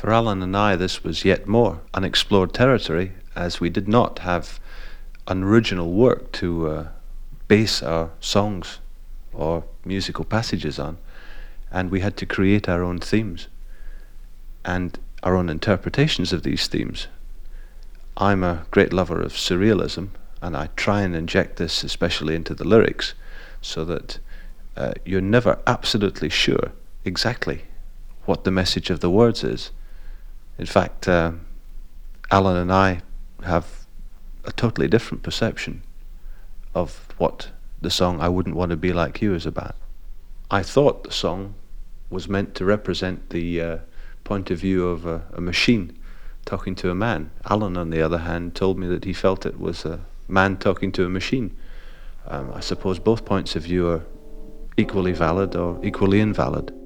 For Alan and I, this was yet more unexplored territory, as we did not have an original work to base our songs or musical passages on, and we had to create our own themes and our own interpretations of these themes. I'm a great lover of surrealism, and I try and inject this especially into the lyrics so that you're never absolutely sure exactly what the message of the words is. In fact, Alan and I have a totally different perception of what the song I Wouldn't Want to Be Like You is about. I thought the song was meant to represent the point of view of a machine talking to a man. Alan, on the other hand, told me that he felt it was a man talking to a machine. I suppose both points of view are equally valid or equally invalid.